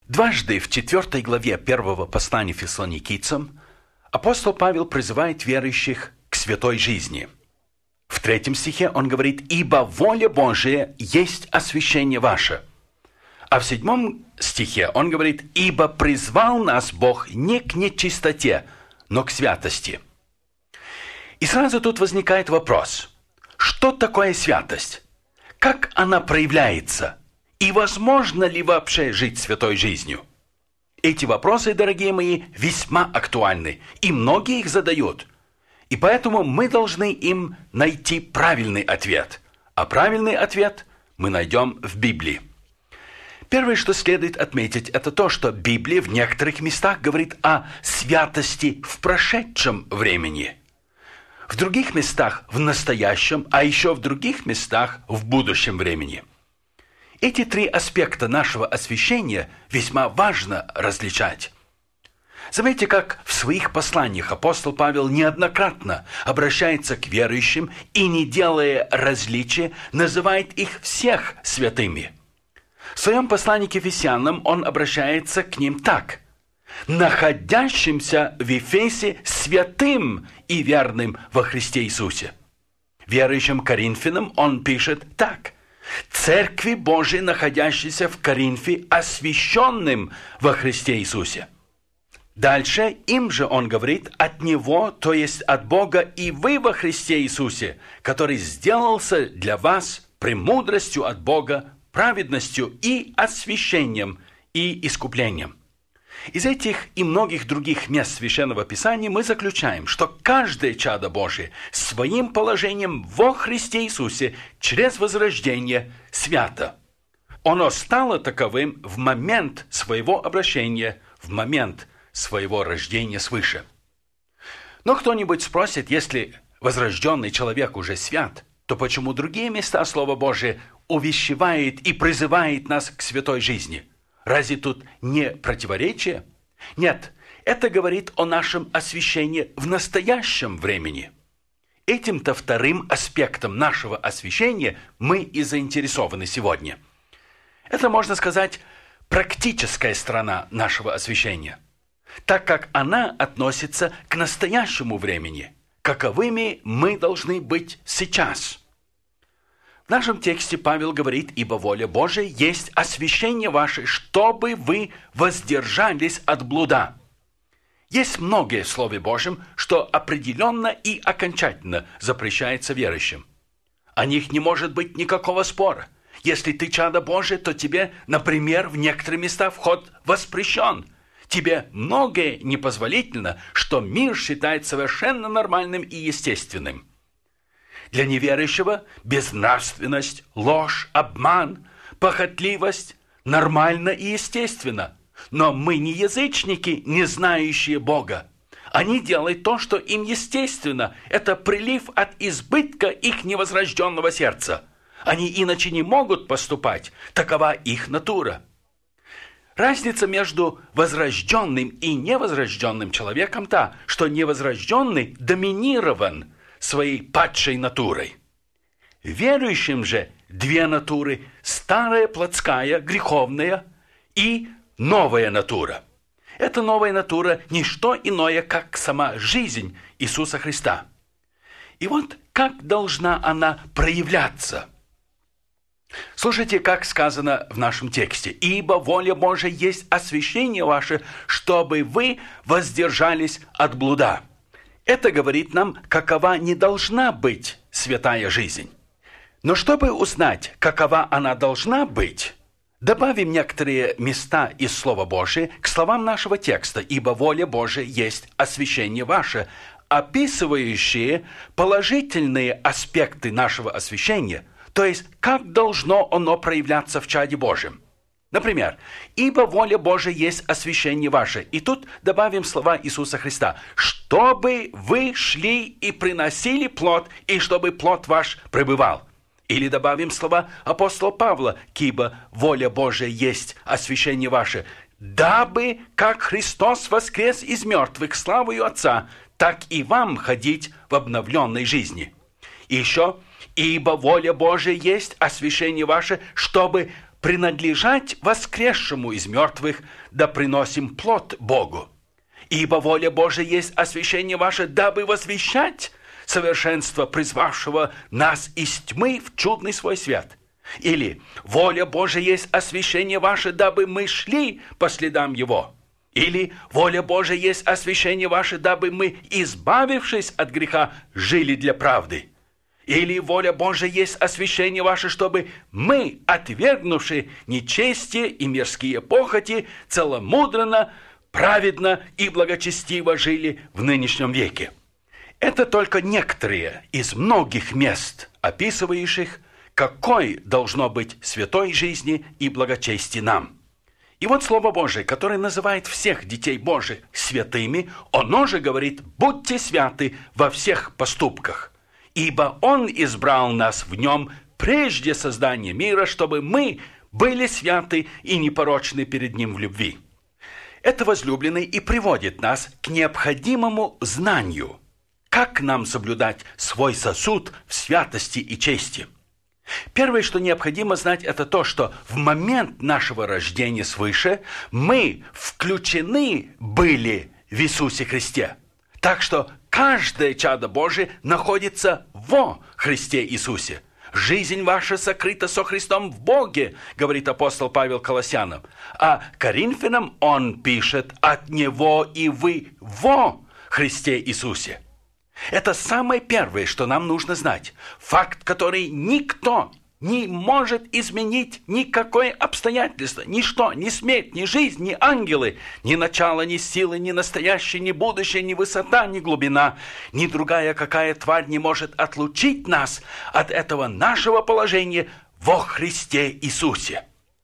Дважды в 4 главе 1 послания Фессалоникийцам апостол Павел призывает верующих к святой жизни. В 3 стихе он говорит: «Ибо воля Божия есть освящение ваше». А в 7 стихе он говорит: «Ибо призвал нас Бог не к нечистоте, но к святости». И сразу тут возникает вопрос: что такое святость? Как она проявляется? И возможно ли вообще жить святой жизнью? Эти вопросы, дорогие мои, весьма актуальны, и многие их задают. И поэтому мы должны им найти правильный ответ. А правильный ответ мы найдем в Библии. Первое, что следует отметить, это то, что Библия в некоторых местах говорит о святости в прошедшем времени. В других местах в настоящем, а еще в других местах в будущем времени. Эти 3 аспекта нашего освящения весьма важно различать. Заметьте, как в своих посланиях апостол Павел неоднократно обращается к верующим и, не делая различия, называет их всех святыми. В своем послании к Ефесянам он обращается к ним так: «находящимся в Ефесе святым и верным во Христе Иисусе». Верующим Коринфянам он пишет так: «Церкви Божией, находящейся в Коринфе, освященным во Христе Иисусе». Дальше им же он говорит: «От Него, то есть от Бога, и вы во Христе Иисусе, который сделался для вас премудростью от Бога, праведностью и освящением и искуплением». Из этих и многих других мест Священного Писания мы заключаем, что каждое чадо Божие своим положением во Христе Иисусе через возрождение свято. Оно стало таковым в момент своего обращения, в момент своего рождения свыше. Но кто-нибудь спросит: если возрожденный человек уже свят, то почему другие места Слова Божия увещевает и призывает нас к святой жизни? Разве тут не противоречие? Нет, это говорит о нашем освящении в настоящем времени. Этим-то вторым аспектом нашего освящения мы и заинтересованы сегодня. Это, можно сказать, практическая сторона нашего освящения, так как она относится к настоящему времени, каковыми мы должны быть сейчас. В нашем тексте Павел говорит: «Ибо воля Божия есть освящение ваше, чтобы вы воздержались от блуда». Есть многое в Слове Божьем, что определенно и окончательно запрещается верующим. О них не может быть никакого спора. Если ты чадо Божие, то тебе, например, в некоторые места вход воспрещен. Тебе многое непозволительно, что мир считает совершенно нормальным и естественным. Для неверующего безнравственность, ложь, обман, похотливость нормально и естественно. Но мы не язычники, не знающие Бога. Они делают то, что им естественно. Это прилив от избытка их невозрожденного сердца. Они иначе не могут поступать. Такова их натура. Разница между возрожденным и невозрожденным человеком та, что невозрожденный доминирован своей падшей натурой. Верующим же 2 натуры: старая плотская, греховная, и новая натура. Эта новая натура – не что иное, как сама жизнь Иисуса Христа. И вот как должна она проявляться? Слушайте, как сказано в нашем тексте: «Ибо воля Божия есть освящение ваше, чтобы вы воздержались от блуда». Это говорит нам, какова не должна быть святая жизнь. Но чтобы узнать, какова она должна быть, добавим некоторые места из Слова Божия к словам нашего текста: «Ибо воля Божия есть освящение ваше», описывающие положительные аспекты нашего освящения, то есть как должно оно проявляться в чаде Божьем. Например, «Ибо воля Божия есть освящение ваше». И тут добавим слова Иисуса Христа: «Чтобы вы шли и приносили плод, и чтобы плод ваш пребывал». Или добавим слова апостола Павла: «Ибо воля Божия есть освящение ваше, дабы, как Христос воскрес из мертвых славою Отца, так и вам ходить в обновленной жизни». И еще: «Ибо воля Божия есть освящение ваше, чтобы принадлежать воскресшему из мертвых, да приносим плод Богу. Ибо воля Божия есть освящение ваше, дабы возвещать совершенство призвавшего нас из тьмы в чудный свой свет. Или воля Божия есть освящение ваше, дабы мы шли по следам Его. Или воля Божия есть освящение ваше, дабы мы, избавившись от греха, жили для правды. Или воля Божия есть освящение ваше, чтобы мы, отвергнувши нечестие и мирские похоти, целомудренно, праведно и благочестиво жили в нынешнем веке. Это только некоторые из многих мест, описывающих, какой должно быть святой жизни и благочестия нам. И вот Слово Божие, которое называет всех детей Божьих святыми, оно же говорит: «Будьте святы во всех поступках, ибо Он избрал нас в Нем прежде создания мира, чтобы мы были святы и непорочны перед Ним в любви». Это, возлюбленный, и приводит нас к необходимому знанию, как нам соблюдать свой сосуд в святости и чести. Первое, что необходимо знать, это то, что в момент нашего рождения свыше мы включены были в Иисусе Христе. Так что каждое чадо Божие находится во Христе Иисусе. «Жизнь ваша сокрыта со Христом в Боге», говорит апостол Павел Колоссянам. А Коринфянам он пишет: «От Него и вы во Христе Иисусе». Это самое первое, что нам нужно знать. Факт, который никто не может изменить, никакое обстоятельство, ничто, ни смерть, ни жизнь, ни ангелы, ни начало, ни силы, ни настоящее, ни будущее, ни высота, ни глубина, ни другая какая тварь не может отлучить нас от этого нашего положения во Христе Иисусе.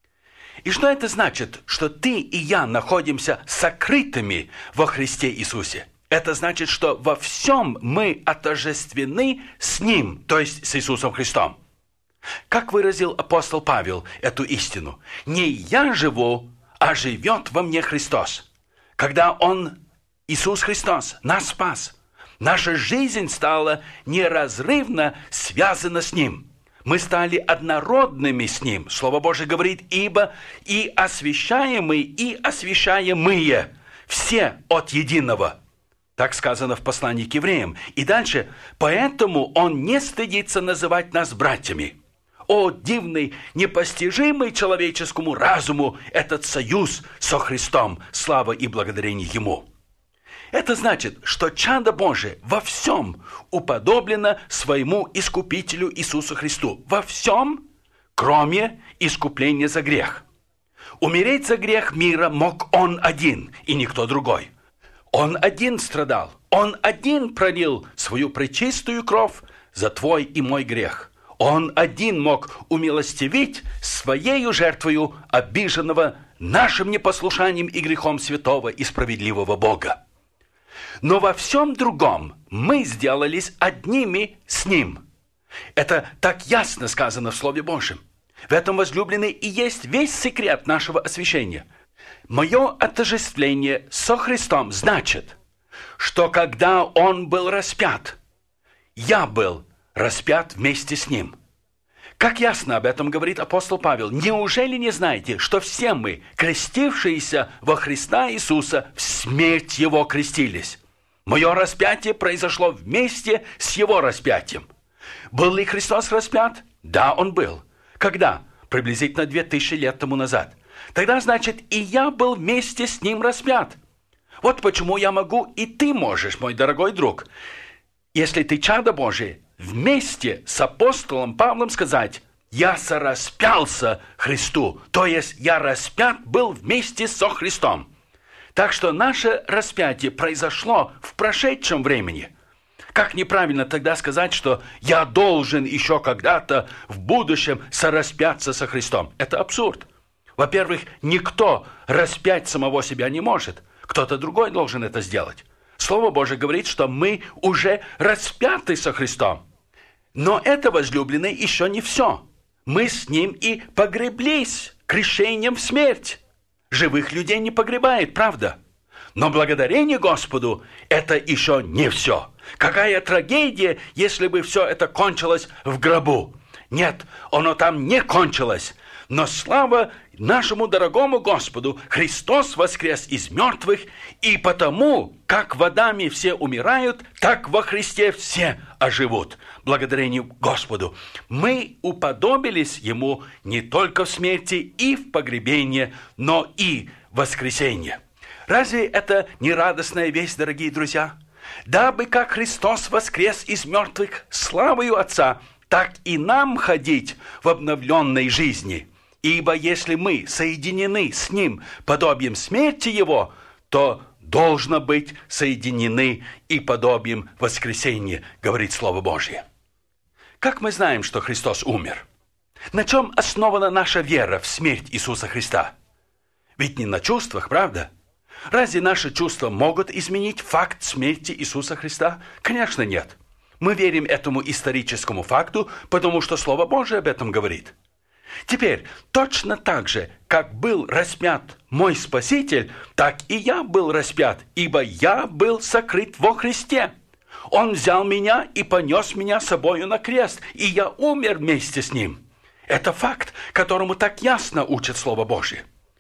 И что это значит, что ты и я находимся сокрытыми во Христе Иисусе? Это значит, что во всем мы отождествлены с Ним, то есть с Иисусом Христом. Как выразил апостол Павел эту истину? «Не я живу, а живет во мне Христос». Когда Он, Иисус Христос, нас спас, наша жизнь стала неразрывно связана с Ним. Мы стали однородными с Ним. Слово Божие говорит: «Ибо и освящаемые, и освящаемые все от единого». Так сказано в послании к евреям. И дальше: «Поэтому Он не стыдится называть нас братьями». О, дивный, непостижимый человеческому разуму этот союз со Христом, слава и благодарение Ему. Это значит, что чадо Божие во всем уподоблено своему Искупителю Иисусу Христу. Во всем, кроме искупления за грех. Умереть за грех мира мог Он один и никто другой. Он один страдал, Он один пролил свою пречистую кровь за твой и мой грех. Он один мог умилостивить своею жертвою обиженного нашим непослушанием и грехом святого и справедливого Бога. Но во всем другом мы сделались одними с Ним. Это так ясно сказано в Слове Божьем. В этом, возлюбленный, и есть весь секрет нашего освящения. Мое отождествление со Христом значит, что когда Он был распят, я был распят вместе с Ним. Как ясно об этом говорит апостол Павел: «Неужели не знаете, что все мы, крестившиеся во Христа Иисуса, в смерть Его крестились? Мое распятие произошло вместе с Его распятием». Был ли Христос распят? Да, Он был. Когда? Приблизительно 2000 лет тому назад. Тогда, значит, и я был вместе с Ним распят. Вот почему я могу, и ты можешь, мой дорогой друг, если ты чадо Божие, вместе с апостолом Павлом сказать: «Я сораспялся Христу», то есть я распят был вместе со Христом. Так что наше распятие произошло в прошедшем времени. Как неправильно тогда сказать, что я должен еще когда-то в будущем сораспяться со Христом? Это абсурд. Во-первых, никто распять самого себя не может. Кто-то другой должен это сделать. Слово Божие говорит, что мы уже распяты со Христом. Но это, возлюбленный, еще не все. Мы с Ним и погреблись крещением в смерть. Живых людей не погребает, правда? Но благодарение Господу это еще не все. Какая трагедия, если бы все это кончилось в гробу. Нет, оно там не кончилось. Но слава нашему дорогому Господу, Христос воскрес из мертвых, и потому, как в Адаме все умирают, так во Христе все оживут. Благодарение Господу. Мы уподобились Ему не только в смерти и в погребении, но и в воскресенье. Разве это не радостная весть, дорогие друзья? Дабы как Христос воскрес из мертвых славою Отца, так и нам ходить в обновленной жизни. Ибо если мы соединены с Ним подобием смерти Его, то должно быть соединены и подобием воскресения, говорит Слово Божье. Как мы знаем, что Христос умер? На чем основана наша вера в смерть Иисуса Христа? Ведь не на чувствах, правда? Разве наши чувства могут изменить факт смерти Иисуса Христа? Конечно, нет. Мы верим этому историческому факту, потому что Слово Божие об этом говорит. Теперь, точно так же, как был распят мой Спаситель, так и я был распят, ибо я был сокрыт во Христе. Он взял меня и понес меня с собою на крест, и я умер вместе с Ним. Это факт, которому так ясно учит Слово Божие.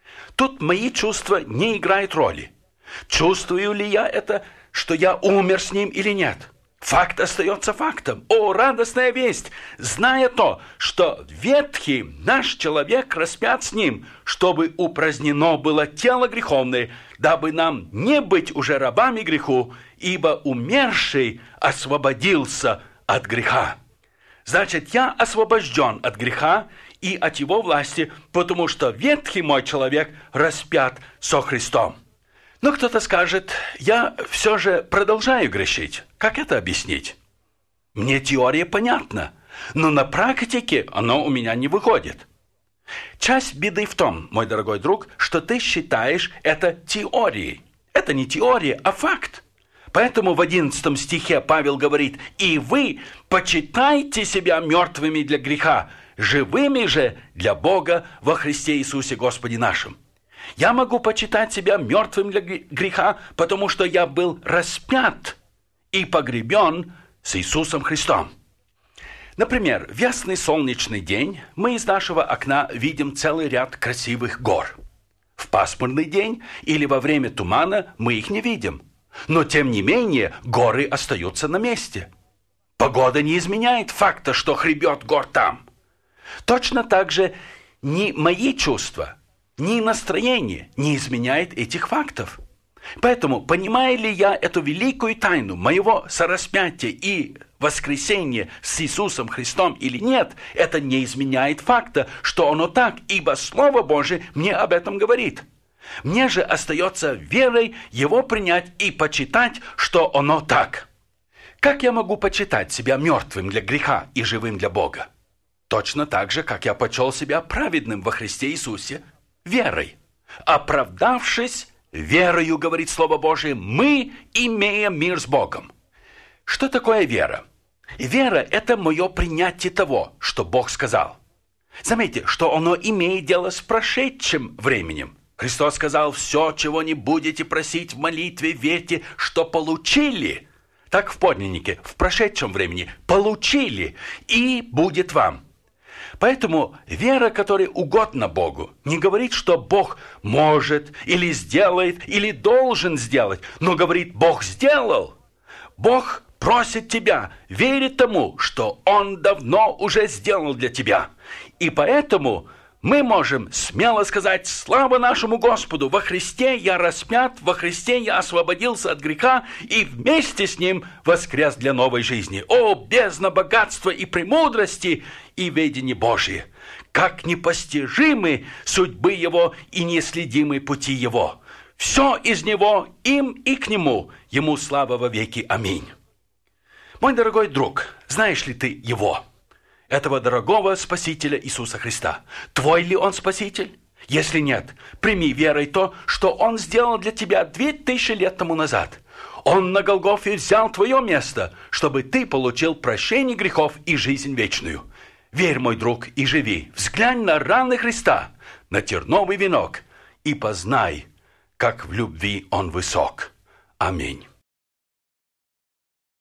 Тут мои чувства не играют роли. Чувствую ли я это, что я умер с Ним или нет? Факт остается фактом. О, радостная весть! Зная то, что ветхий наш человек распят с Ним, чтобы упразднено было тело греховное, дабы нам не быть уже рабами греху, ибо умерший освободился от греха. Значит, я освобожден от греха и от его власти, потому что ветхий мой человек распят со Христом. Но кто-то скажет, я все же продолжаю грешить. Как это объяснить? Мне теория понятна, но на практике оно у меня не выходит. Часть беды в том, мой дорогой друг, что ты считаешь это теорией. Это не теория, а факт. Поэтому в 11 стихе Павел говорит, «И вы почитайте себя мертвыми для греха, живыми же для Бога во Христе Иисусе Господе нашим». Я могу почитать себя мертвым для греха, потому что я был распят и погребен с Иисусом Христом. Например, в ясный солнечный день мы из нашего окна видим целый ряд красивых гор. В пасмурный день или во время тумана мы их не видим. Но, тем не менее, горы остаются на месте. Погода не изменяет факта, что хребет гор там. Точно так же ни мои чувства, ни настроение не изменяет этих фактов. Поэтому, понимая ли я эту великую тайну моего сораспятия и воскресения с Иисусом Христом или нет, это не изменяет факта, что оно так, ибо Слово Божие мне об этом говорит. Мне же остается верой его принять и почитать, что оно так. Как я могу почитать себя мертвым для греха и живым для Бога? Точно так же, как я почел себя праведным во Христе Иисусе верой. Оправдавшись верою, говорит Слово Божие, мы имеем мир с Богом. Что такое вера? Вера – это мое принятие того, что Бог сказал. Заметьте, что оно имеет дело с прошедшим временем. Христос сказал, все, чего не будете просить в молитве, верьте, что получили. Так в подлиннике, в прошедшем времени, получили, и будет вам. Поэтому вера, которая угодна Богу, не говорит, что Бог может, или сделает, или должен сделать, но говорит, Бог сделал. Бог просит тебя верить тому, что Он давно уже сделал для тебя. И поэтому мы можем смело сказать, слава нашему Господу, во Христе я распят, во Христе я освободился от греха и вместе с Ним воскрес для новой жизни. О, бездна богатства и премудрости и ведения Божьи! Как непостижимы судьбы Его и неследимы пути Его! Все из Него, им и к Нему, Ему слава во веки. Аминь. Мой дорогой друг, знаешь ли ты Его? Этого дорогого Спасителя Иисуса Христа. Твой ли Он Спаситель? Если нет, прими верой то, что Он сделал для тебя 2000 лет тому назад. Он на Голгофе взял твое место, чтобы ты получил прощение грехов и жизнь вечную. Верь, мой друг, и живи. Взглянь на раны Христа, на терновый венок, и познай, как в любви Он высок. Аминь.